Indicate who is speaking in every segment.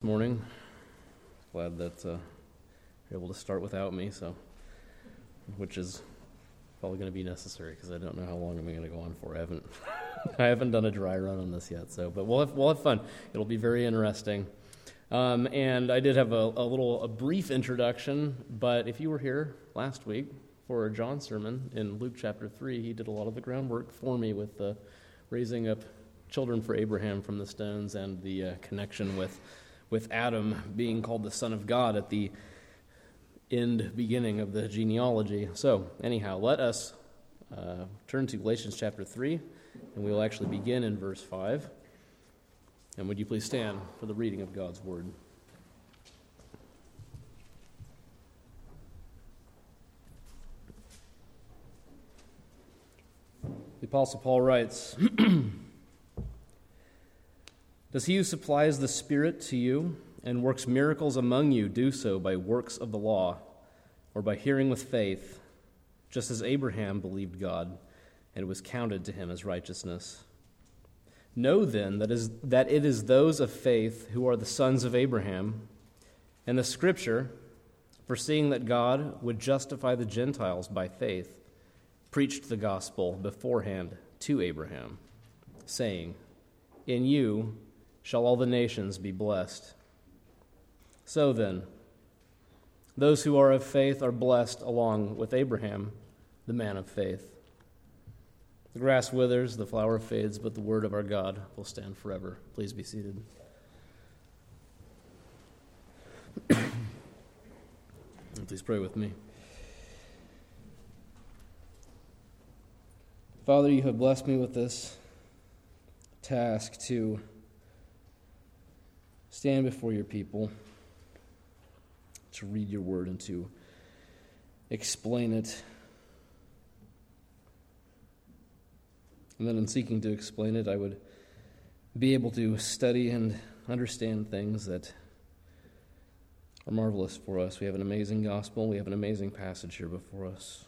Speaker 1: morning. Glad that you're able to start without me, which is probably going to be necessary because I don't know how long I'm going to go on for. I haven't done a dry run on this yet, but we'll have fun. It'll be very interesting. And I did have a brief introduction, but if you were here last week for John's sermon in Luke chapter 3, he did a lot of the groundwork for me with the raising up children for Abraham from the stones and the connection with Adam being called the Son of God at the beginning of the genealogy. So anyhow, let us turn to Galatians chapter 3, and we will actually begin in verse 5. And would you please stand for the reading of God's word? The Apostle Paul writes, "Does he who supplies the Spirit to you and works miracles among you do so by works of the law or by hearing with faith, just as Abraham believed God, and it was counted to him as righteousness? Know then that it is those of faith who are the sons of Abraham, and the Scripture, foreseeing that God would justify the Gentiles by faith, preached the gospel beforehand to Abraham, saying, 'In you shall all the nations be blessed.' So then, those who are of faith are blessed along with Abraham, the man of faith. The grass withers, the flower fades, but the word of our God will stand forever." Please be seated. Please pray with me. Father, you have blessed me with this task to stand before your people, to read your word and to explain it. And then in seeking to explain it, I would be able to study and understand things that are marvelous for us. We have an amazing gospel. We have an amazing passage here before us.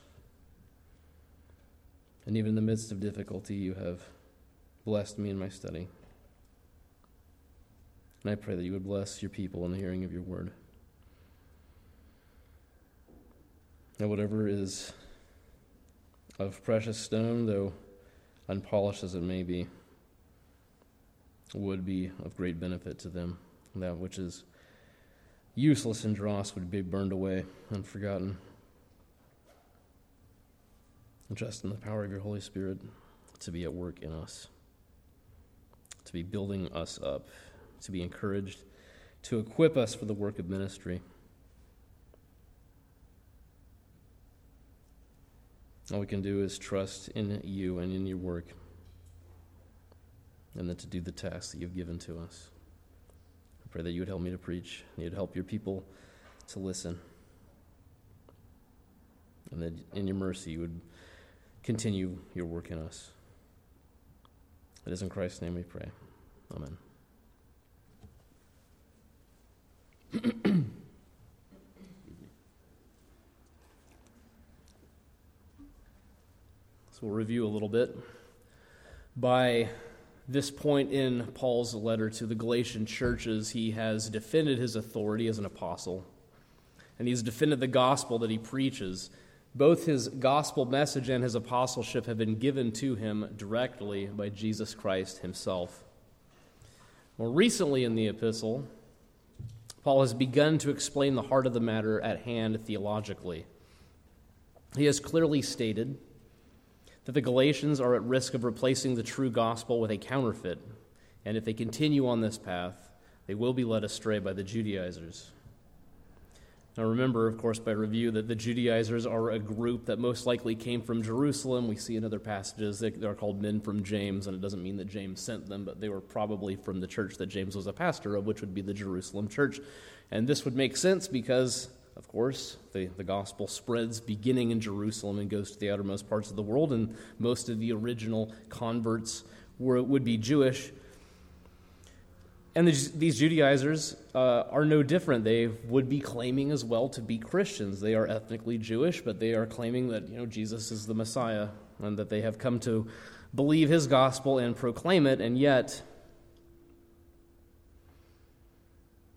Speaker 1: And even in the midst of difficulty, you have blessed me in my study. And I pray that you would bless your people in the hearing of your word. That whatever is of precious stone, though unpolished as it may be, would be of great benefit to them. That which is useless and dross would be burned away and forgotten. And trust in the power of your Holy Spirit to be at work in us, to be building us up, to be encouraged, to equip us for the work of ministry. All we can do is trust in you and in your work, and then to do the task that you've given to us. I pray that you would help me to preach, and you'd help your people to listen, and that in your mercy you would continue your work in us. It is in Christ's name we pray. Amen. So we'll review a little bit. By this point in Paul's letter to the Galatian churches, he has defended his authority as an apostle, and he's defended the gospel that he preaches. Both his gospel message and his apostleship have been given to him directly by Jesus Christ himself. More recently in the epistle, Paul has begun to explain the heart of the matter at hand theologically. He has clearly stated that the Galatians are at risk of replacing the true gospel with a counterfeit, and if they continue on this path, they will be led astray by the Judaizers. Now remember, of course, by review, that the Judaizers are a group that most likely came from Jerusalem. We see in other passages that they're called men from James, and it doesn't mean that James sent them, but they were probably from the church that James was a pastor of, which would be the Jerusalem church. And this would make sense because, of course, the gospel spreads beginning in Jerusalem and goes to the outermost parts of the world, and most of the original converts would be Jewish. And these Judaizers are no different. They would be claiming as well to be Christians. They are ethnically Jewish, but they are claiming that Jesus is the Messiah and that they have come to believe his gospel and proclaim it, and yet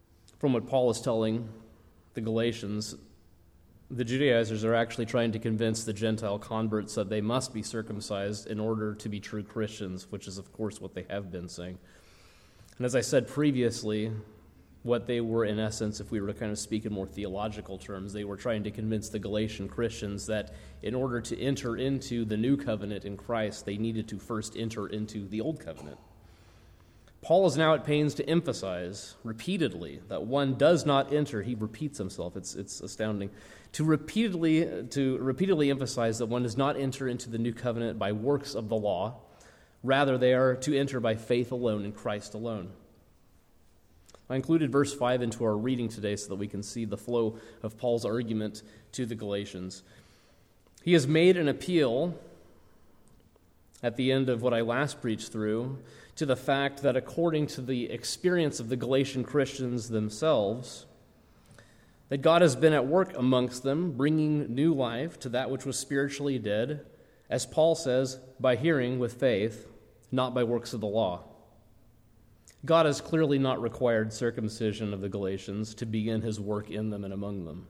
Speaker 1: from what Paul is telling the Galatians, the Judaizers are actually trying to convince the Gentile converts that they must be circumcised in order to be true Christians, which is, of course, what they have been saying. And as I said previously, what they were, in essence, if we were to kind of speak in more theological terms, they were trying to convince the Galatian Christians that in order to enter into the new covenant in Christ, they needed to first enter into the old covenant. Paul is now at pains to emphasize repeatedly that one does not enter. He repeats himself. It's astounding. To repeatedly emphasize that one does not enter into the new covenant by works of the law. Rather, they are to enter by faith alone in Christ alone. I included verse 5 into our reading today so that we can see the flow of Paul's argument to the Galatians. He has made an appeal at the end of what I last preached through to the fact that according to the experience of the Galatian Christians themselves, that God has been at work amongst them, bringing new life to that which was spiritually dead, as Paul says, by hearing with faith, not by works of the law. God has clearly not required circumcision of the Galatians to begin his work in them and among them,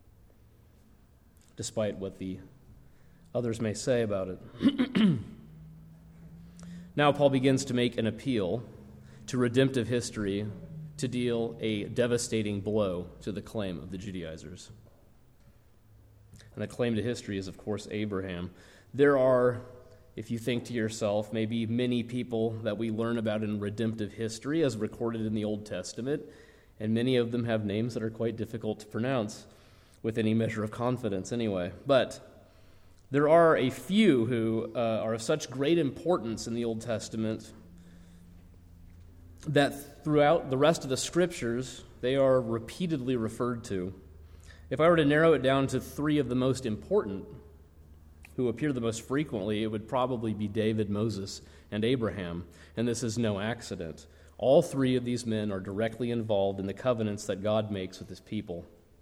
Speaker 1: despite what the others may say about it. Now Paul begins to make an appeal to redemptive history to deal a devastating blow to the claim of the Judaizers. And the claim to history is, of course, Abraham. There are, if you think to yourself, maybe many people that we learn about in redemptive history as recorded in the Old Testament, and many of them have names that are quite difficult to pronounce with any measure of confidence anyway. But there are a few who are of such great importance in the Old Testament that throughout the rest of the Scriptures, they are repeatedly referred to. If I were to narrow it down to three of the most important, who appear the most frequently, it would probably be David, Moses, and Abraham, and this is no accident. All three of these men are directly involved in the covenants that God makes with his people.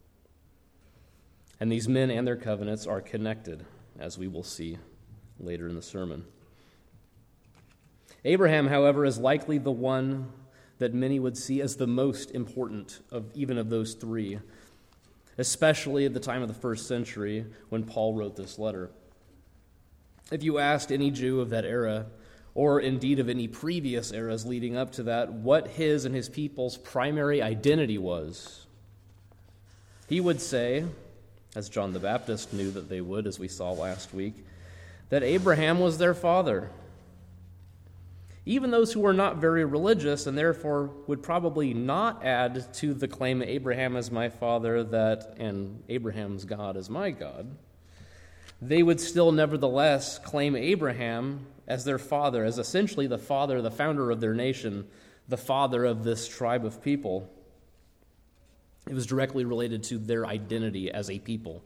Speaker 1: And these men and their covenants are connected, as we will see later in the sermon. Abraham, however, is likely the one that many would see as the most important of even of those three, especially at the time of the first century when Paul wrote this letter. If you asked any Jew of that era, or indeed of any previous eras leading up to that, what his and his people's primary identity was, he would say, as John the Baptist knew that they would, as we saw last week, that Abraham was their father. Even those who were not very religious and therefore would probably not add to the claim, Abraham is my father, and Abraham's God is my God, they would still nevertheless claim Abraham as their father, as essentially the father, the founder of their nation, the father of this tribe of people. It was directly related to their identity as a people.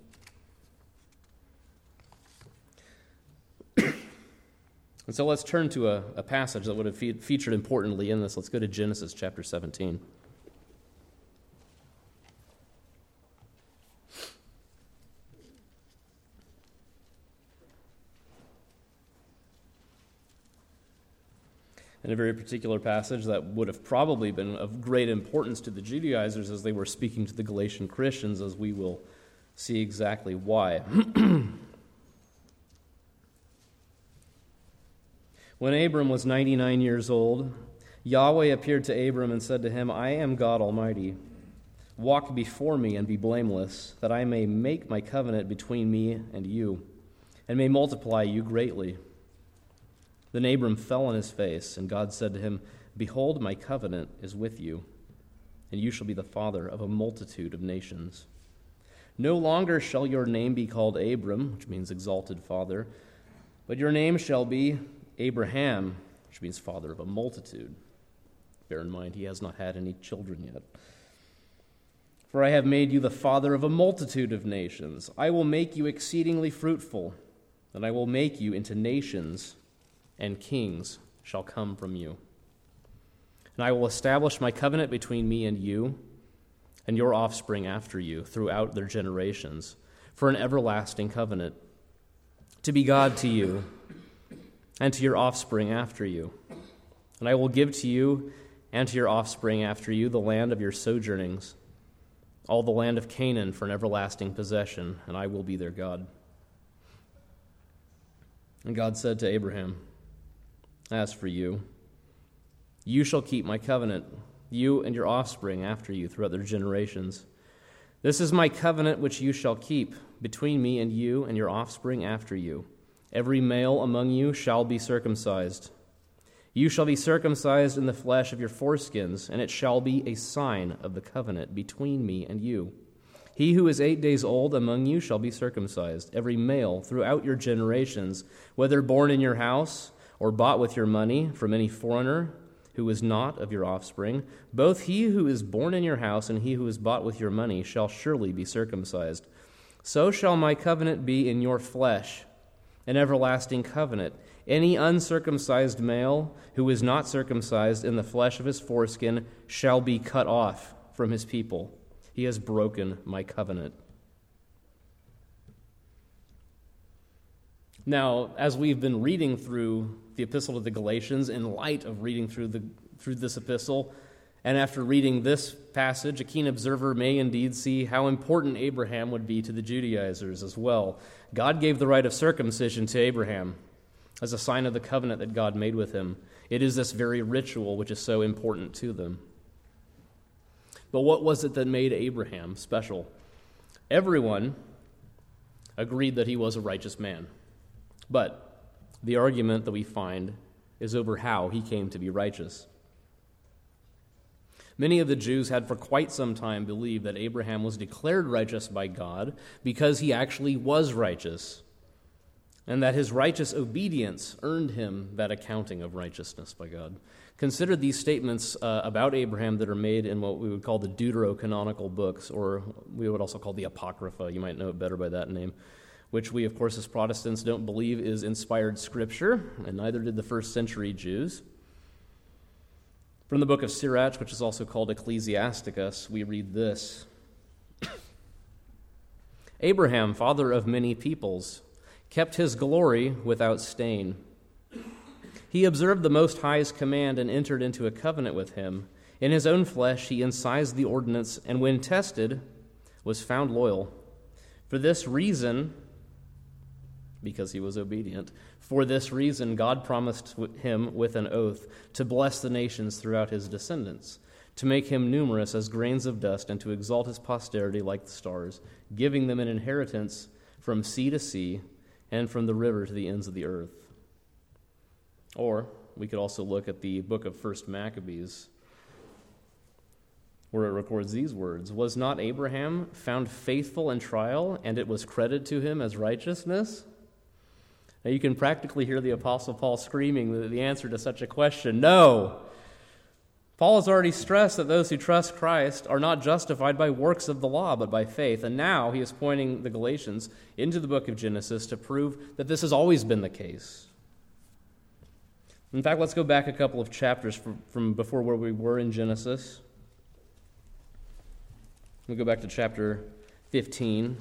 Speaker 1: And so let's turn to a passage that would have featured importantly in this. Let's go to Genesis chapter 17. And a very particular passage that would have probably been of great importance to the Judaizers as they were speaking to the Galatian Christians, as we will see exactly why. When Abram was 99 years old, Yahweh appeared to Abram and said to him, I am God Almighty. Walk before me and be blameless, that I may make my covenant between me and you, and may multiply you greatly. Then Abram fell on his face, and God said to him, Behold, my covenant is with you, and you shall be the father of a multitude of nations. No longer shall your name be called Abram, which means exalted father, but your name shall be Abraham, which means father of a multitude. Bear in mind, he has not had any children yet. For I have made you the father of a multitude of nations. I will make you exceedingly fruitful, and I will make you into nations, and kings shall come from you. And I will establish my covenant between me and you, and your offspring after you, throughout their generations, for an everlasting covenant, to be God to you, and to your offspring after you. And I will give to you and to your offspring after you the land of your sojournings, all the land of Canaan for an everlasting possession, and I will be their God." And God said to Abraham, "As for you, you shall keep my covenant, you and your offspring after you throughout their generations. This is my covenant which you shall keep between me and you and your offspring after you. Every male among you shall be circumcised. You shall be circumcised in the flesh of your foreskins, and it shall be a sign of the covenant between me and you. He who is 8 days old among you shall be circumcised, every male throughout your generations, whether born in your house or bought with your money from any foreigner who is not of your offspring. Both he who is born in your house and he who is bought with your money shall surely be circumcised. So shall my covenant be in your flesh, an everlasting covenant. Any uncircumcised male who is not circumcised in the flesh of his foreskin shall be cut off from his people. He has broken my covenant." Now, as we've been reading through the epistle to the Galatians, in light of reading through this epistle, and after reading this passage, a keen observer may indeed see how important Abraham would be to the Judaizers as well. God gave the rite of circumcision to Abraham as a sign of the covenant that God made with him. It is this very ritual which is so important to them. But what was it that made Abraham special? Everyone agreed that he was a righteous man. But the argument that we find is over how he came to be righteous. Many of the Jews had for quite some time believed that Abraham was declared righteous by God because he actually was righteous, and that his righteous obedience earned him that accounting of righteousness by God. Consider these statements about Abraham that are made in what we would call the deuterocanonical books, or we would also call the Apocrypha. You might know it better by that name, which we, of course, as Protestants don't believe is inspired scripture, and neither did the first century Jews. From the book of Sirach, which is also called Ecclesiasticus, we read this: "Abraham, father of many peoples, kept his glory without stain. He observed the Most High's command and entered into a covenant with him. In his own flesh he incised the ordinance, and when tested, was found loyal. For this reason," because he was obedient, "for this reason God promised him with an oath to bless the nations throughout his descendants, to make him numerous as grains of dust, and to exalt his posterity like the stars, giving them an inheritance from sea to sea and from the river to the ends of the earth." Or we could also look at the book of 1 Maccabees, where it records these words: "Was not Abraham found faithful in trial, and it was credited to him as righteousness?" Now you can practically hear the Apostle Paul screaming the answer to such a question: no! Paul has already stressed that those who trust Christ are not justified by works of the law, but by faith. And now he is pointing the Galatians into the book of Genesis to prove that this has always been the case. In fact, let's go back a couple of chapters from before where we were in Genesis. We'll go back to chapter 15.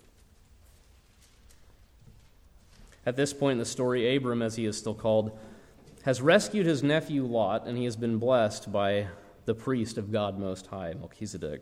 Speaker 1: At this point in the story, Abram, as he is still called, has rescued his nephew Lot, and he has been blessed by the priest of God Most High, Melchizedek.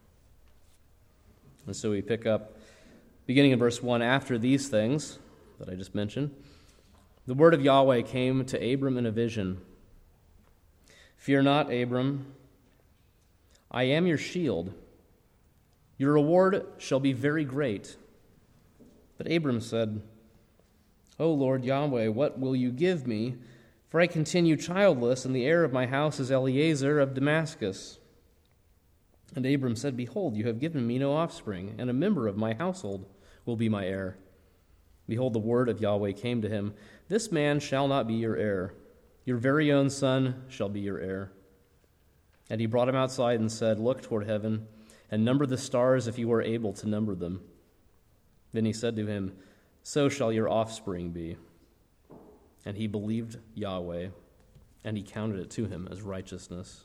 Speaker 1: And so we pick up, beginning in verse 1, "After these things that I just mentioned, the word of Yahweh came to Abram in a vision. 'Fear not, Abram, I am your shield. Your reward shall be very great.' But Abram said, 'O Lord Yahweh, what will you give me? For I continue childless, and the heir of my house is Eliezer of Damascus.' And Abram said, 'Behold, you have given me no offspring, and a member of my household will be my heir.' Behold, the word of Yahweh came to him, 'This man shall not be your heir. Your very own son shall be your heir.' And he brought him outside and said, 'Look toward heaven, and number the stars if you are able to number them.' Then he said to him, 'So shall your offspring be.' And he believed Yahweh, and he counted it to him as righteousness."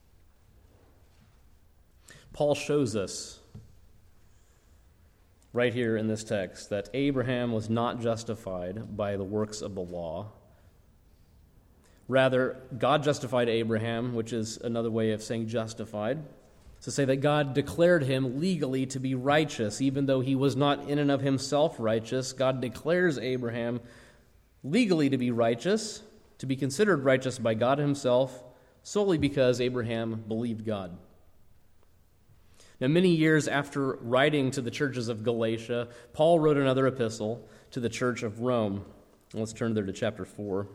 Speaker 1: Paul shows us right here in this text that Abraham was not justified by the works of the law. Rather, God justified Abraham, which is another way of saying justified, to say that God declared him legally to be righteous, even though he was not in and of himself righteous. God declares Abraham legally to be righteous, to be considered righteous by God himself, solely because Abraham believed God. Now, many years after writing to the churches of Galatia, Paul wrote another epistle to the church of Rome. Let's turn there to chapter 4.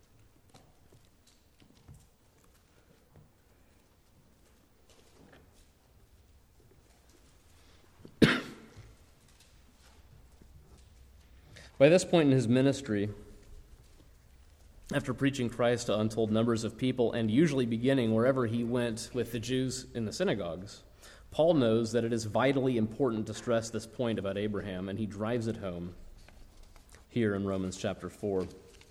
Speaker 1: By this point in his ministry, after preaching Christ to untold numbers of people, and usually beginning wherever he went with the Jews in the synagogues, Paul knows that it is vitally important to stress this point about Abraham, and he drives it home here in Romans chapter 4.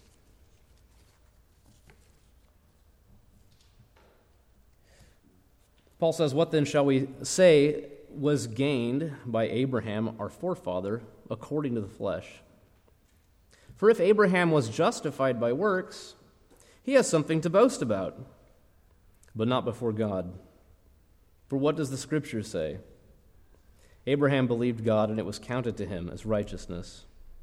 Speaker 1: Paul says, "What then shall we say was gained by Abraham, our forefather, according to the flesh? For if Abraham was justified by works, he has something to boast about, but not before God. For what does the Scripture say? Abraham believed God, and it was counted to him as righteousness.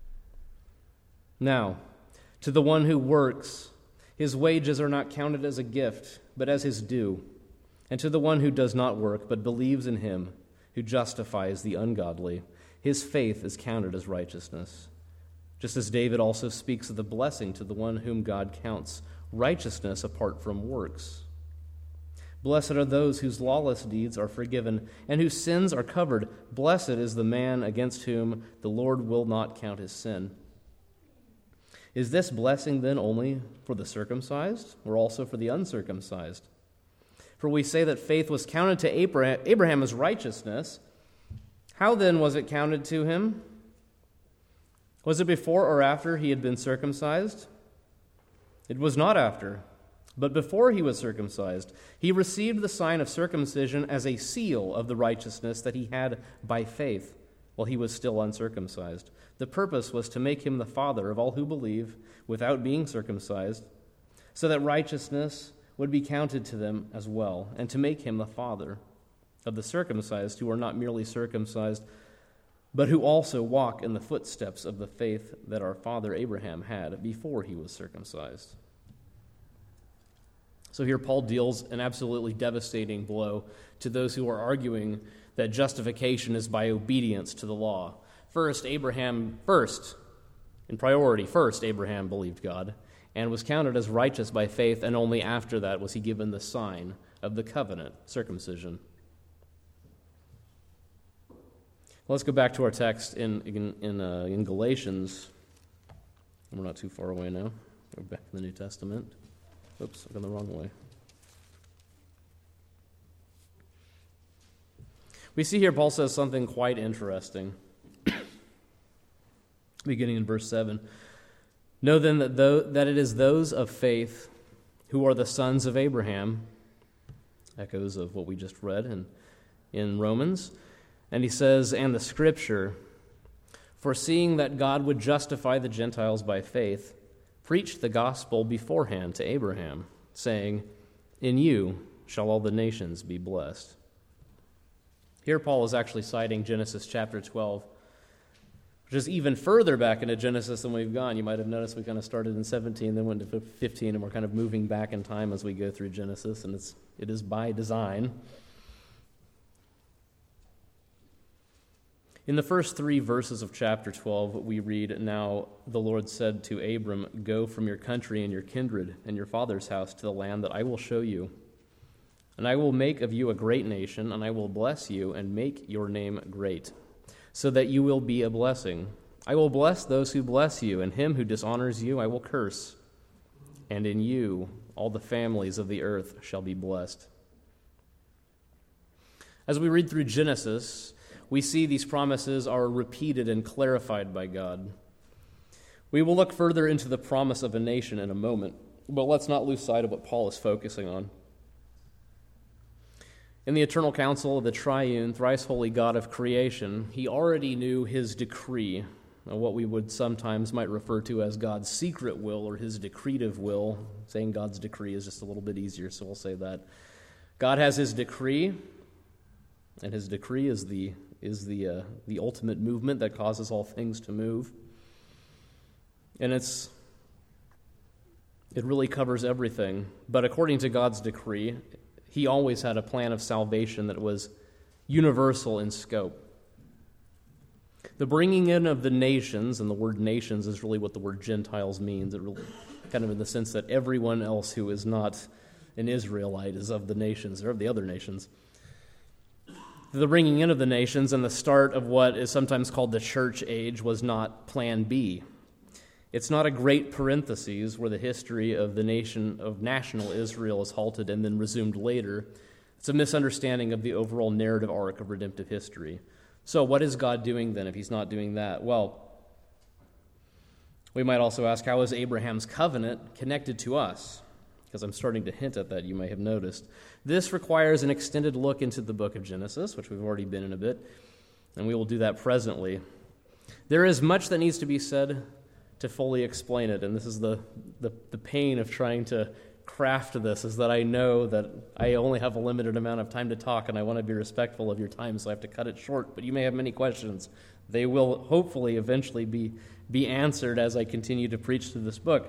Speaker 1: Now, to the one who works, his wages are not counted as a gift, but as his due. And to the one who does not work, but believes in him who justifies the ungodly, his faith is counted as righteousness. Just as David also speaks of the blessing to the one whom God counts righteousness apart from works. Blessed are those whose lawless deeds are forgiven and whose sins are covered. Blessed is the man against whom the Lord will not count his sin. Is this blessing then only for the circumcised, or also for the uncircumcised? For we say that faith was counted to Abraham as righteousness. How then was it counted to him? Was it before or after he had been circumcised? It was not after, but before he was circumcised. He received the sign of circumcision as a seal of the righteousness that he had by faith while he was still uncircumcised. The purpose was to make him the father of all who believe without being circumcised, so that righteousness would be counted to them as well, and to make him the father of the circumcised who are not merely circumcised, but who also walk in the footsteps of the faith that our father Abraham had before he was circumcised." So here Paul deals an absolutely devastating blow to those who are arguing that justification is by obedience to the law. First, Abraham believed God and was counted as righteous by faith, and only after that was he given the sign of the covenant, circumcision. Let's go back to our text in Galatians. We're not too far away now. We're back in the New Testament. Oops, I've gone the wrong way. We see here Paul says something quite interesting. Beginning in verse 7. "Know then that it is those of faith who are the sons of Abraham." Echoes of what we just read in Romans. And he says, "And the Scripture, foreseeing that God would justify the Gentiles by faith, preached the gospel beforehand to Abraham, saying, 'In you shall all the nations be blessed.'" Here Paul is actually citing Genesis chapter 12, which is even further back into Genesis than we've gone. You might have noticed we kind of started in 17, then went to 15, and we're kind of moving back in time as we go through Genesis, and it is by design. In the first 3 verses of chapter 12, we read, "Now the Lord said to Abram, 'Go from your country and your kindred and your father's house to the land that I will show you. And I will make of you a great nation, and I will bless you and make your name great, so that you will be a blessing. I will bless those who bless you, and him who dishonors you I will curse. And in you all the families of the earth shall be blessed.'" As we read through Genesis, we see these promises are repeated and clarified by God. We will look further into the promise of a nation in a moment, but let's not lose sight of what Paul is focusing on. In the eternal counsel of the triune, thrice holy God of creation, he already knew his decree what we would sometimes might refer to as God's secret will or his decretive will. Saying God's decree is just a little bit easier, so we'll say that. God has his decree, and his decree is the ultimate movement that causes all things to move. And it really covers everything. But according to God's decree, he always had a plan of salvation that was universal in scope. The bringing in of the nations, and the word nations is really what the word Gentiles means. It really kind of in the sense that everyone else who is not an Israelite is of the nations or of the other nations. The bringing in of the nations and the start of what is sometimes called the church age was not plan B. It's not a great parenthesis where the history of the nation of national Israel is halted and then resumed later. It's a misunderstanding of the overall narrative arc of redemptive history. So what is God doing then if he's not doing that? Well, we might also ask, how is Abraham's covenant connected to us? Because I'm starting to hint at that, you may have noticed. This requires an extended look into the book of Genesis, which we've already been in a bit, and we will do that presently. There is much that needs to be said to fully explain it, and this is the pain of trying to craft this, is that I know that I only have a limited amount of time to talk, and I want to be respectful of your time, so I have to cut it short, but you may have many questions. They will hopefully eventually be answered as I continue to preach through this book.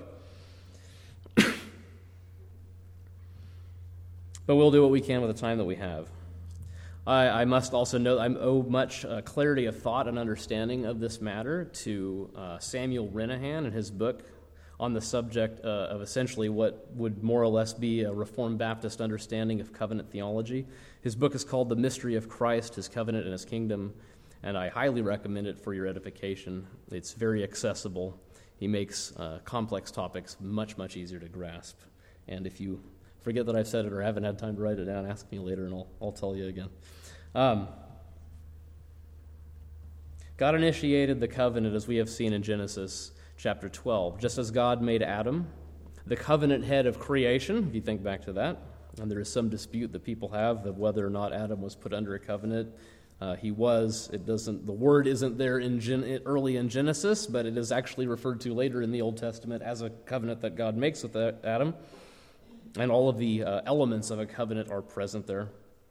Speaker 1: But we'll do what we can with the time that we have. I must also note I owe much clarity of thought and understanding of this matter to Samuel Renahan and his book on the subject of essentially what would more or less be a Reformed Baptist understanding of covenant theology. His book is called The Mystery of Christ, His Covenant and His Kingdom, and I highly recommend it for your edification. It's very accessible. He makes complex topics much, much easier to grasp. And if you forget that I've said it or haven't had time to write it down, ask me later and I'll tell you again. God initiated the covenant as we have seen in Genesis chapter 12. Just as God made Adam the covenant head of creation, if you think back to that, and there is some dispute that people have of whether or not Adam was put under a covenant. He was. It doesn't. The word isn't there early in Genesis, but it is actually referred to later in the Old Testament as a covenant that God makes with Adam. And all of the elements of a covenant are present there.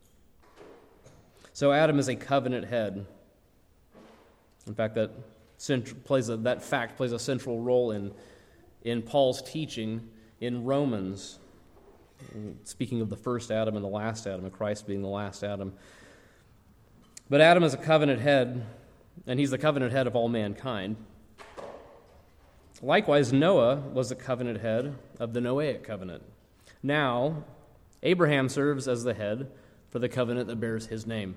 Speaker 1: So Adam is a covenant head. In fact, that fact plays a central role in Paul's teaching in Romans, speaking of the first Adam and the last Adam, and Christ being the last Adam. But Adam is a covenant head, and he's the covenant head of all mankind. Likewise, Noah was the covenant head of the Noahic covenant. Now, Abraham serves as the head for the covenant that bears his name.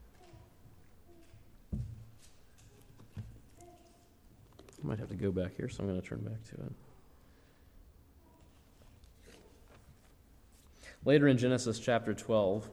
Speaker 1: I might have to go back here, so I'm going to turn back to it. Later in Genesis chapter 12,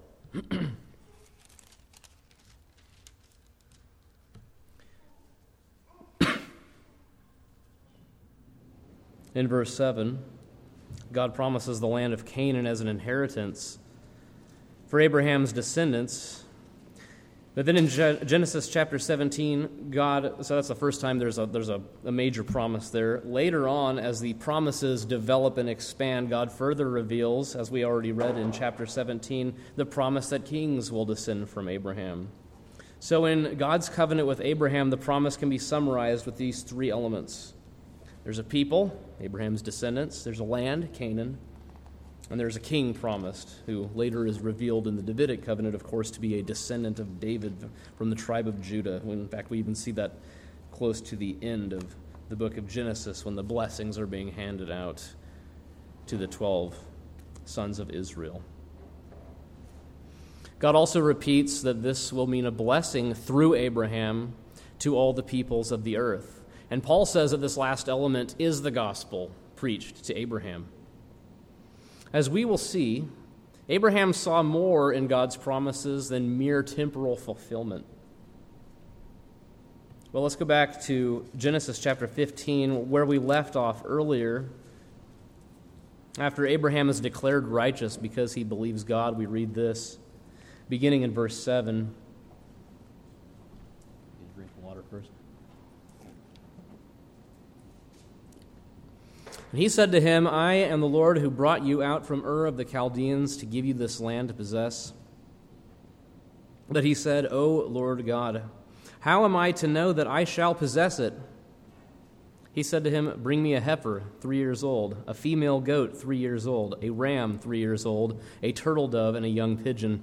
Speaker 1: in verse 7, God promises the land of Canaan as an inheritance for Abraham's descendants. But then in Genesis chapter 17, so that's the first time there's a major promise there. Later on, as the promises develop and expand, God further reveals, as we already read in chapter 17, the promise that kings will descend from Abraham. So in God's covenant with Abraham, the promise can be summarized with these three elements. There's a people, Abraham's descendants. There's a land, Canaan. And there's a king promised, who later is revealed in the Davidic covenant, of course, to be a descendant of David from the tribe of Judah. In fact, we even see that close to the end of the book of Genesis when the blessings are being handed out to the 12 sons of Israel. God also repeats that this will mean a blessing through Abraham to all the peoples of the earth. And Paul says that this last element is the gospel preached to Abraham. As we will see, Abraham saw more in God's promises than mere temporal fulfillment. Well, let's go back to Genesis chapter 15, where we left off earlier. After Abraham is declared righteous because he believes God, we read this, beginning in verse 7. Drink water first. And he said to him, I am the Lord who brought you out from Ur of the Chaldeans to give you this land to possess. But he said, O Lord God, how am I to know that I shall possess it? He said to him, Bring me a heifer 3 years old, a female goat 3 years old, a ram 3 years old, a turtle dove, and a young pigeon.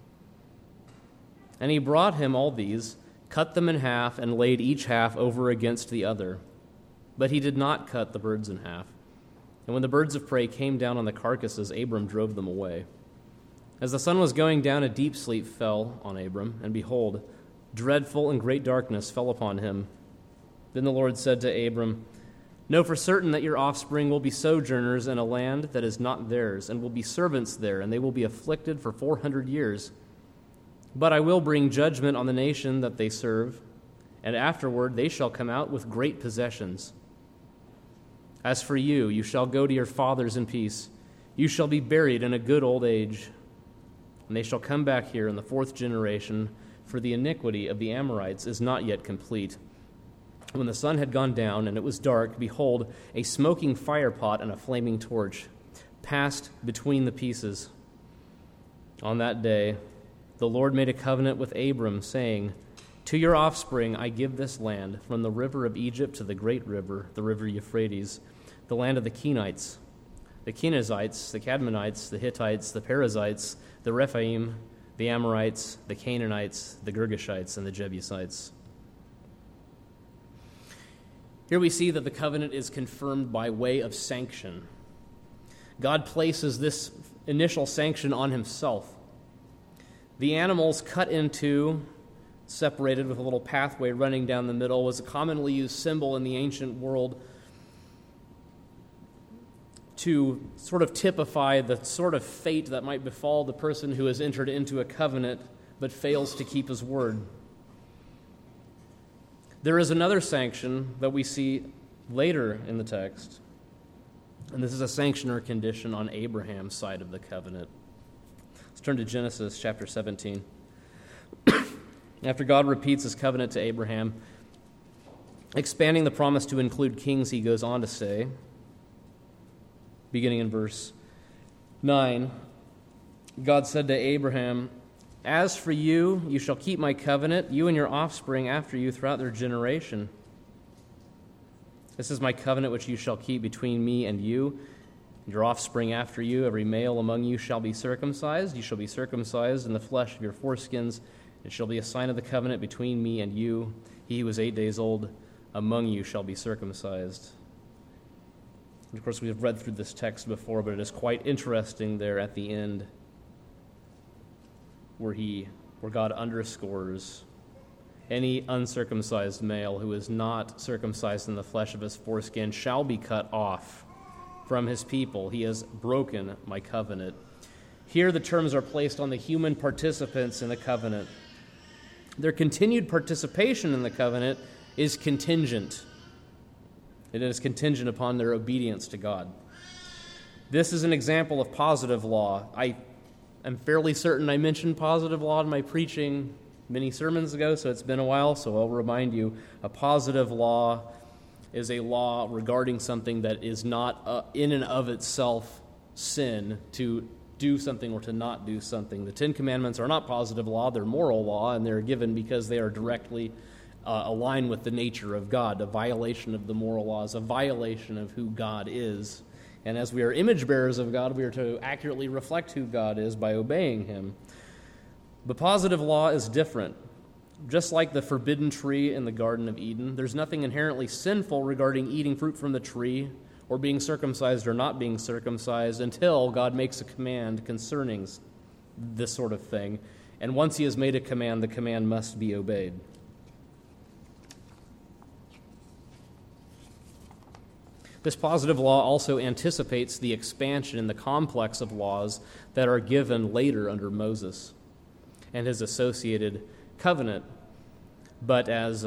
Speaker 1: And he brought him all these, cut them in half, and laid each half over against the other. But he did not cut the birds in half. And when the birds of prey came down on the carcasses, Abram drove them away. As the sun was going down, a deep sleep fell on Abram, and behold, dreadful and great darkness fell upon him. Then the Lord said to Abram, Know for certain that your offspring will be sojourners in a land that is not theirs, and will be servants there, and they will be afflicted for 400 years. But I will bring judgment on the nation that they serve, and afterward they shall come out with great possessions. As for you, you shall go to your fathers in peace. You shall be buried in a good old age. And they shall come back here in the 4th generation, for the iniquity of the Amorites is not yet complete. When the sun had gone down and it was dark, behold, a smoking firepot and a flaming torch passed between the pieces. On that day, the Lord made a covenant with Abram, saying, To your offspring I give this land, from the river of Egypt to the great river, the river Euphrates, the land of the Kenites, the Kenizzites, the Cadmonites, the Hittites, the Perizzites, the Rephaim, the Amorites, the Canaanites, the Girgashites, and the Jebusites. Here we see that the covenant is confirmed by way of sanction. God places this initial sanction on himself. The animals cut into, separated with a little pathway running down the middle, was a commonly used symbol in the ancient world to sort of typify the sort of fate that might befall the person who has entered into a covenant but fails to keep his word. There is another sanction that we see later in the text, and this is a sanction or condition on Abraham's side of the covenant. Let's turn to Genesis chapter 17. After God repeats his covenant to Abraham, expanding the promise to include kings, he goes on to say, beginning in verse 9, God said to Abraham, As for you, you shall keep my covenant, you and your offspring after you throughout their generation. This is my covenant which you shall keep between me and you, and your offspring after you. Every male among you shall be circumcised. You shall be circumcised in the flesh of your foreskins. It shall be a sign of the covenant between me and you. He who is 8 days old among you shall be circumcised. And of course, we have read through this text before, but it is quite interesting there at the end where God underscores any uncircumcised male who is not circumcised in the flesh of his foreskin shall be cut off from his people. He has broken my covenant. Here the terms are placed on the human participants in the covenant. Their continued participation in the covenant is contingent. It is contingent upon their obedience to God. This is an example of positive law. I am fairly certain I mentioned positive law in my preaching many sermons ago, so it's been a while, so I'll remind you. A positive law is a law regarding something that is not in and of itself sin, to do something or to not do something. The Ten Commandments are not positive law, they're moral law, and they're given because they are directly aligned with the nature of God. A violation of the moral law is a violation of who God is. And as we are image bearers of God, we are to accurately reflect who God is by obeying him. But positive law is different. Just like the forbidden tree in the Garden of Eden, there's nothing inherently sinful regarding eating fruit from the tree or being circumcised or not being circumcised until God makes a command concerning this sort of thing. And once he has made a command, the command must be obeyed. This positive law also anticipates the expansion in the complex of laws that are given later under Moses and his associated covenant. But as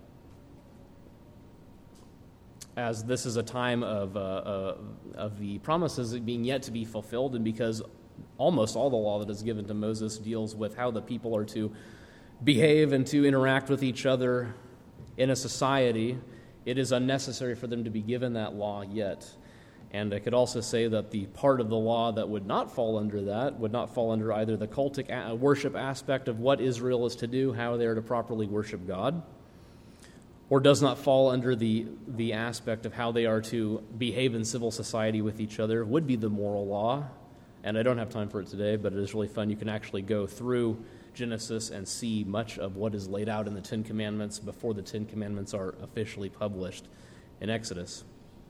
Speaker 1: this is a time of the promises being yet to be fulfilled, and because almost all the law that is given to Moses deals with how the people are to behave and to interact with each other in a society, it is unnecessary for them to be given that law yet. And I could also say that the part of the law that would not fall under that would not fall under either the cultic worship aspect of what Israel is to do, how they are to properly worship God, or does not fall under the aspect of how they are to behave in civil society with each other, would be the moral law. And I don't have time for it today, but it is really fun. You can actually go through Genesis and see much of what is laid out in the Ten Commandments before the Ten Commandments are officially published in Exodus.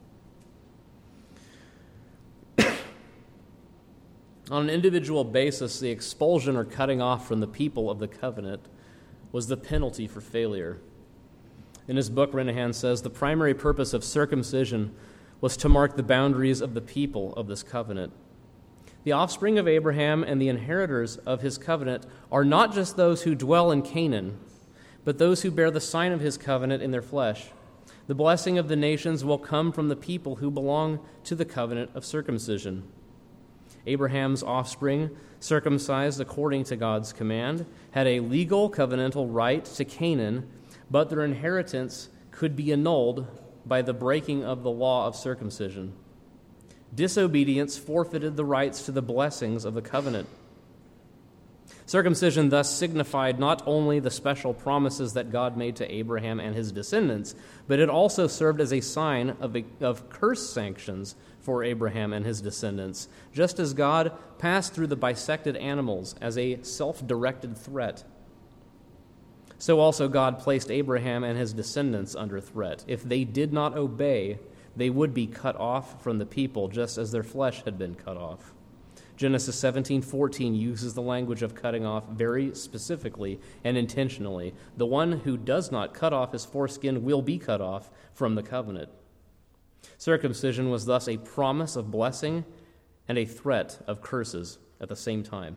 Speaker 1: On an individual basis, the expulsion or cutting off from the people of the covenant was the penalty for failure. In his book, Renahan says, the primary purpose of circumcision was to mark the boundaries of the people of this covenant. The offspring of Abraham and the inheritors of his covenant are not just those who dwell in Canaan, but those who bear the sign of his covenant in their flesh. The blessing of the nations will come from the people who belong to the covenant of circumcision. Abraham's offspring, circumcised according to God's command, had a legal covenantal right to Canaan, but their inheritance could be annulled by the breaking of the law of circumcision. Disobedience forfeited the rights to the blessings of the covenant. Circumcision thus signified not only the special promises that God made to Abraham and his descendants, but it also served as a sign of curse sanctions for Abraham and his descendants, just as God passed through the bisected animals as a self-directed threat. So also God placed Abraham and his descendants under threat. If they did not obey, they would be cut off from the people, just as their flesh had been cut off. Genesis 17:14 uses the language of cutting off very specifically and intentionally. The one who does not cut off his foreskin will be cut off from the covenant. Circumcision was thus a promise of blessing and a threat of curses at the same time.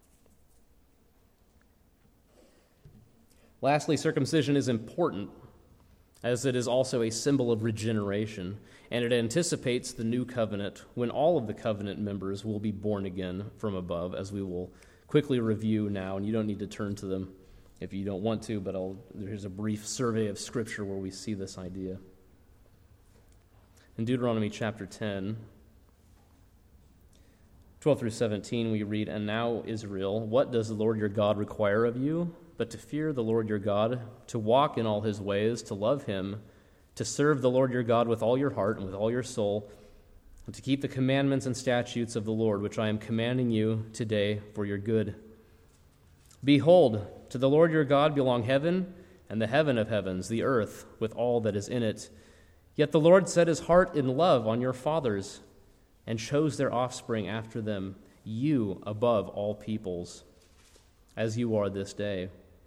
Speaker 1: Lastly, circumcision is important as it is also a symbol of regeneration, and it anticipates the new covenant when all of the covenant members will be born again from above, as we will quickly review now, and you don't need to turn to them if you don't want to, but here's a brief survey of Scripture where we see this idea. In Deuteronomy chapter 10, 12 through 17, we read, "And now, Israel, what does the Lord your God require of you? But to fear the Lord your God, to walk in all his ways, to love him, to serve the Lord your God with all your heart and with all your soul, and to keep the commandments and statutes of the Lord, which I am commanding you today for your good. Behold, to the Lord your God belong heaven and the heaven of heavens, the earth with all that is in it. Yet the Lord set his heart in love on your fathers and chose their offspring after them, you above all peoples, as you are this day.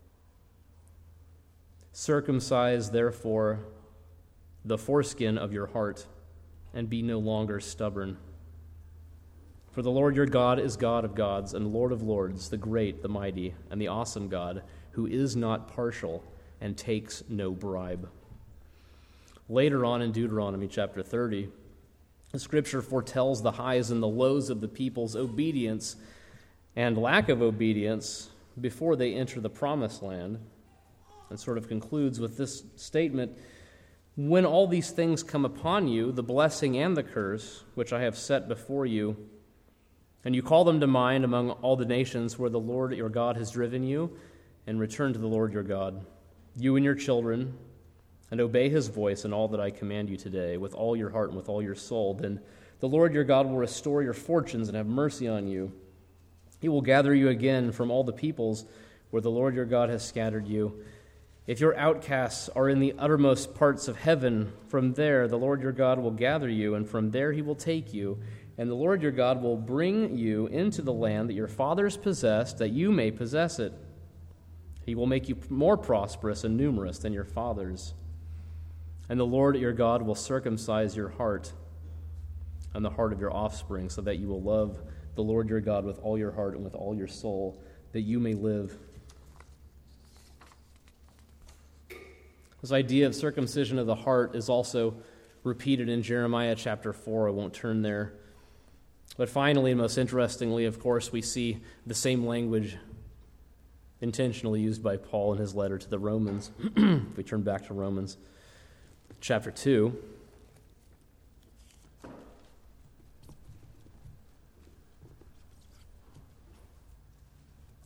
Speaker 1: Circumcise, therefore, the foreskin of your heart, and be no longer stubborn. For the Lord your God is God of gods and Lord of lords, the great, the mighty, and the awesome God, who is not partial and takes no bribe." Later on in Deuteronomy chapter 30, the Scripture foretells the highs and the lows of the people's obedience and lack of obedience before they enter the promised land, and sort of concludes with this statement: "When all these things come upon you, the blessing and the curse, which I have set before you, and you call them to mind among all the nations where the Lord your God has driven you, and return to the Lord your God, you and your children, and obey his voice in all that I command you today, with all your heart and with all your soul, then the Lord your God will restore your fortunes and have mercy on you. He will gather you again from all the peoples where the Lord your God has scattered you. If your outcasts are in the uttermost parts of heaven, from there the Lord your God will gather you, and from there he will take you. And the Lord your God will bring you into the land that your fathers possessed, that you may possess it. He will make you more prosperous and numerous than your fathers. And the Lord your God will circumcise your heart and the heart of your offspring, so that you will love the Lord your God with all your heart and with all your soul, that you may live." This idea of circumcision of the heart is also repeated in Jeremiah chapter 4. I won't turn there. But finally, and most interestingly, of course, we see the same language intentionally used by Paul in his letter to the Romans. If we turn back to Romans chapter 2.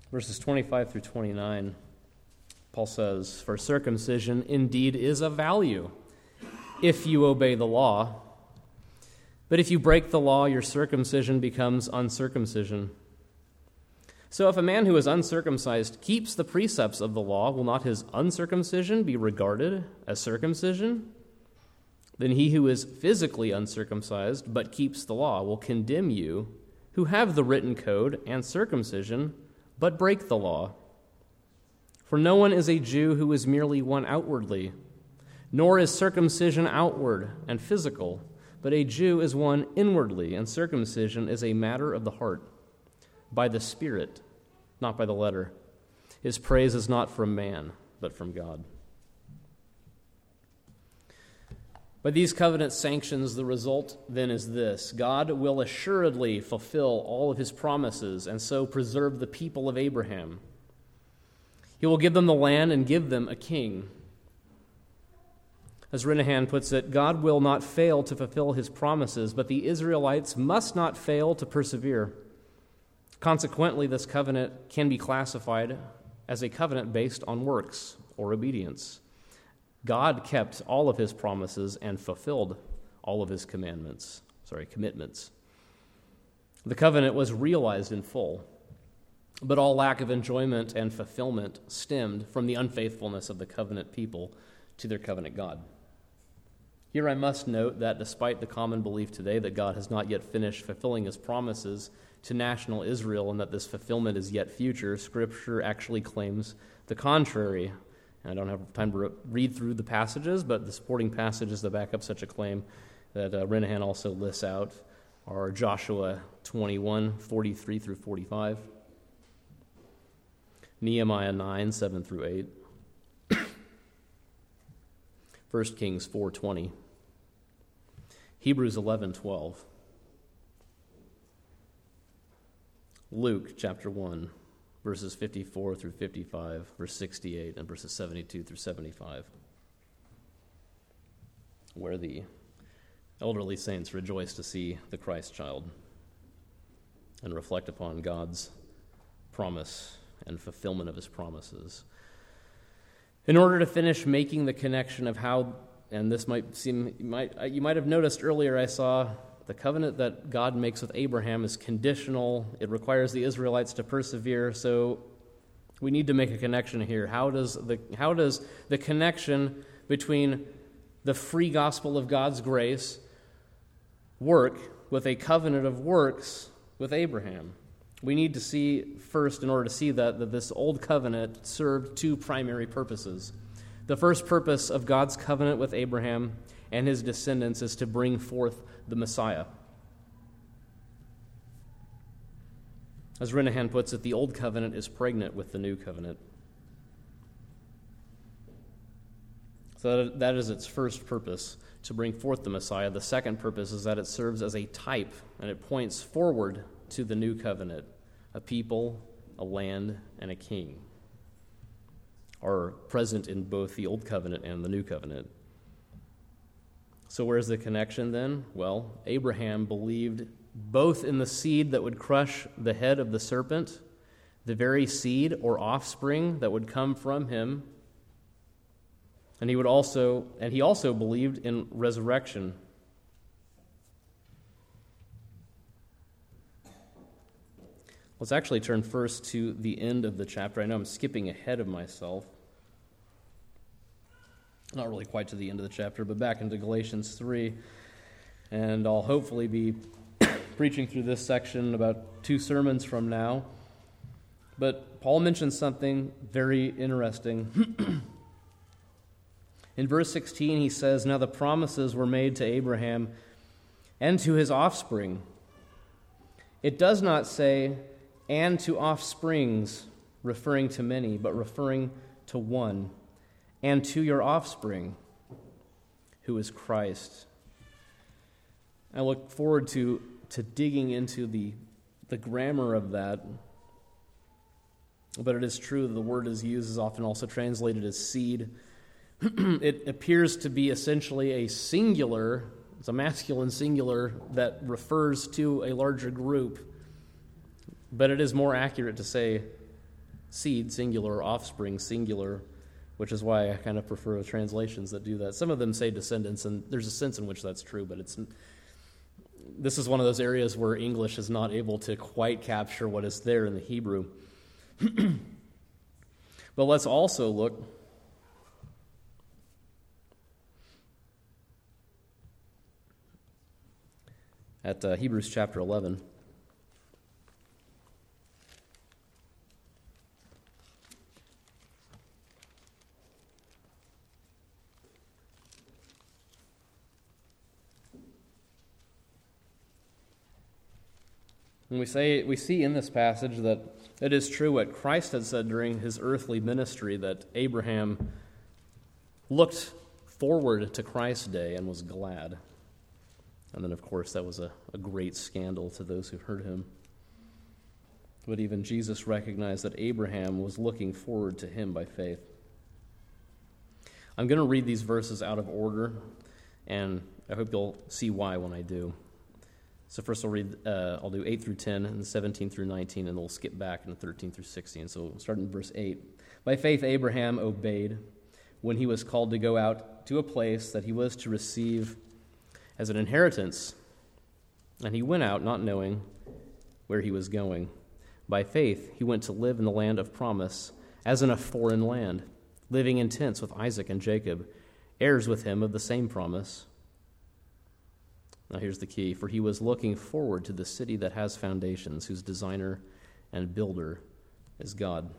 Speaker 1: Verses 25 through 29, Paul says, "For circumcision indeed is of value, if you obey the law. But if you break the law, your circumcision becomes uncircumcision. So if a man who is uncircumcised keeps the precepts of the law, will not his uncircumcision be regarded as circumcision? Then he who is physically uncircumcised but keeps the law will condemn you, who have the written code and circumcision, but break the law. For no one is a Jew who is merely one outwardly, nor is circumcision outward and physical, but a Jew is one inwardly, and circumcision is a matter of the heart, by the Spirit, not by the letter. His praise is not from man, but from God." By these covenant sanctions, the result then is this: God will assuredly fulfill all of his promises and so preserve the people of Abraham. He will give them the land and give them a king. As Renahan puts it, God will not fail to fulfill his promises, but the Israelites must not fail to persevere. Consequently, this covenant can be classified as a covenant based on works or obedience. God kept all of his promises and fulfilled all of his commitments. The covenant was realized in full, but all lack of enjoyment and fulfillment stemmed from the unfaithfulness of the covenant people to their covenant God. Here I must note that despite the common belief today that God has not yet finished fulfilling his promises to national Israel and that this fulfillment is yet future, Scripture actually claims the contrary. And I don't have time to read through the passages, but the supporting passages that back up such a claim that Renahan also lists out are Joshua 21, 43 through 45, Nehemiah 9, 7 through 8, 1 Kings 4:20, Hebrews 11:12, Luke chapter 1, verses 54 through 55, verse 68, and verses 72 through 75, where the elderly saints rejoice to see the Christ child and reflect upon God's promise and fulfillment of his promises. In order to finish making the connection of how, and this might seem, you might have noticed earlier I saw the covenant that God makes with Abraham is conditional. It requires the Israelites to persevere, so we need to make a connection here. How does the connection between the free gospel of God's grace work with a covenant of works with Abraham? We need to see first, in order to see that this old covenant served two primary purposes. The first purpose of God's covenant with Abraham and his descendants is to bring forth the Messiah. As Renahan puts it, the old covenant is pregnant with the new covenant. So that is its first purpose, to bring forth the Messiah. The second purpose is that it serves as a type, and it points forward to the new covenant. A people, a land, and a king are present in both the old covenant and the new covenant. So where's the connection then? Well, Abraham believed both in the seed that would crush the head of the serpent, the very seed or offspring that would come from him, and he also believed in resurrection. Let's actually turn first to the end of the chapter. I know I'm skipping ahead of myself. Not really quite to the end of the chapter, but back into Galatians 3. And I'll hopefully be preaching through this section about 2 sermons from now. But Paul mentions something very interesting. In verse 16, he says, "Now the promises were made to Abraham and to his offspring." It does not say, "and to offsprings," referring to many, but referring to one. "And to your offspring, who is Christ." I look forward to digging into the grammar of that. But it is true that the word is used is often also translated as seed. It appears to be essentially a singular, it's a masculine singular that refers to a larger group. But it is more accurate to say seed, singular, offspring, singular, which is why I kind of prefer the translations that do that. Some of them say descendants, and there's a sense in which that's true, but this is one of those areas where English is not able to quite capture what is there in the Hebrew. But let's also look at Hebrews chapter 11. And we see in this passage that it is true what Christ had said during his earthly ministry, that Abraham looked forward to Christ's day and was glad. And then, of course, that was a great scandal to those who heard him. But even Jesus recognized that Abraham was looking forward to him by faith. I'm going to read these verses out of order, and I hope you'll see why when I do. So first I'll do 8 through 10, and 17 through 19, and then we'll skip back into 13 through 16. So we'll start in verse 8. By faith Abraham obeyed when he was called to go out to a place that he was to receive as an inheritance. And he went out not knowing where he was going. By faith he went to live in the land of promise, as in a foreign land, living in tents with Isaac and Jacob, heirs with him of the same promise. Now here's the key. For he was looking forward to the city that has foundations, whose designer and builder is God.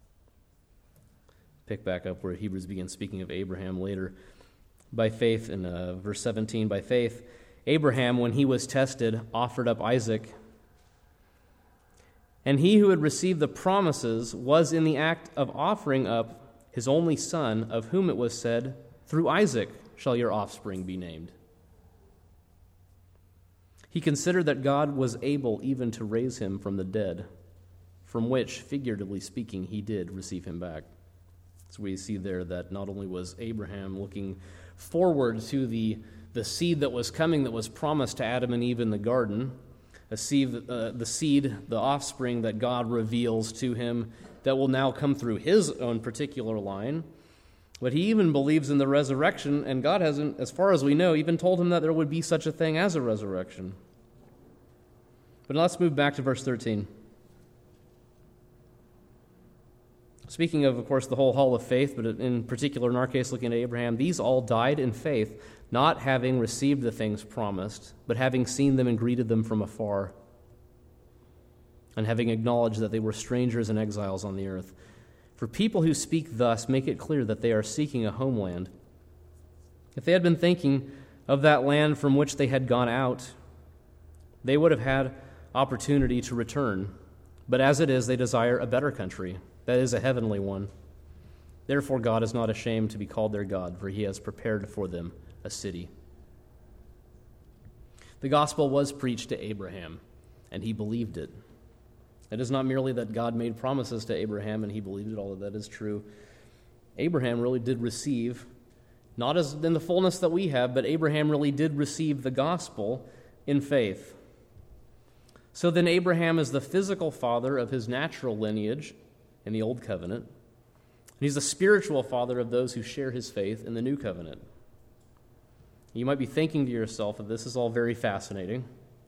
Speaker 1: Pick back up where Hebrews begins speaking of Abraham later. By faith, in verse 17, by faith, Abraham, when he was tested, offered up Isaac. And he who had received the promises was in the act of offering up his only son, of whom it was said, through Isaac shall your offspring be named. He considered that God was able even to raise him from the dead, from which, figuratively speaking, he did receive him back. So we see there that not only was Abraham looking forward to the seed that was coming, that was promised to Adam and Eve in the garden, the seed, the offspring that God reveals to him that will now come through his own particular line, but he even believes in the resurrection, and God hasn't, as far as we know, even told him that there would be such a thing as a resurrection. But let's move back to verse 13. Speaking of course, the whole hall of faith, but in particular, in our case, looking at Abraham, these all died in faith, not having received the things promised, but having seen them and greeted them from afar, and having acknowledged that they were strangers and exiles on the earth. For people who speak thus make it clear that they are seeking a homeland. If they had been thinking of that land from which they had gone out, they would have had opportunity to return. But as it is, they desire a better country, that is, a heavenly one. Therefore God is not ashamed to be called their God, for he has prepared for them a city. The gospel was preached to Abraham, and he believed it. It is not merely that God made promises to Abraham and he believed it, all of that is true. Abraham really did receive, not as in the fullness that we have, but Abraham really did receive the gospel in faith. So then Abraham is the physical father of his natural lineage in the Old Covenant, and he's the spiritual father of those who share his faith in the New Covenant. You might be thinking to yourself that this is all very fascinating.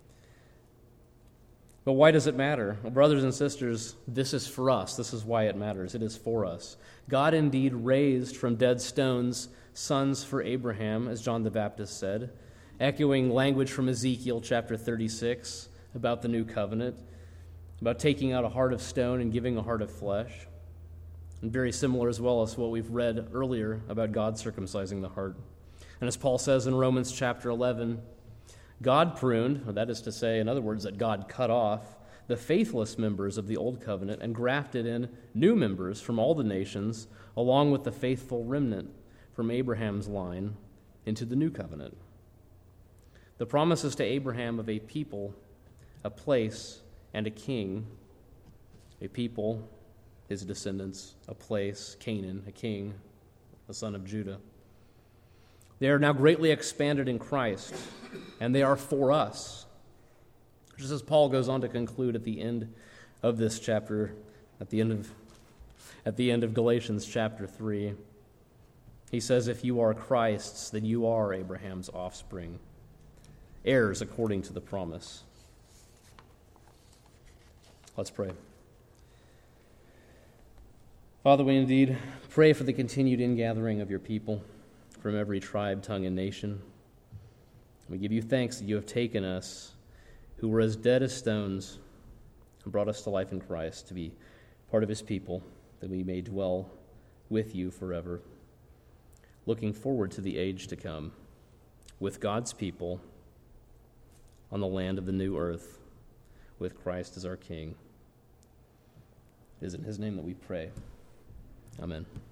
Speaker 1: But why does it matter? Well, brothers and sisters, this is for us. This is why it matters. It is for us. God indeed raised from dead stones sons for Abraham, as John the Baptist said, echoing language from Ezekiel chapter 36 about the new covenant, about taking out a heart of stone and giving a heart of flesh. And very similar as well as what we've read earlier about God circumcising the heart. And as Paul says in Romans chapter 11, God pruned, or that is to say, in other words, that God cut off the faithless members of the old covenant and grafted in new members from all the nations, along with the faithful remnant from Abraham's line into the new covenant. The promises to Abraham of a people, a place, and a king, a people, his descendants, a place, Canaan, a king, the son of Judah. They are now greatly expanded in Christ, and they are for us. Just as Paul goes on to conclude at the end of this chapter, at the end of at the end of Galatians chapter 3. He says, if you are Christ's, then you are Abraham's offspring, heirs according to the promise. Let's pray. Father, we indeed pray for the continued ingathering of your people from every tribe, tongue, and nation. We give you thanks that you have taken us, who were as dead as stones, and brought us to life in Christ to be part of his people, that we may dwell with you forever. Looking forward to the age to come, with God's people on the land of the new earth, with Christ as our King. It is in his name that we pray. Amen.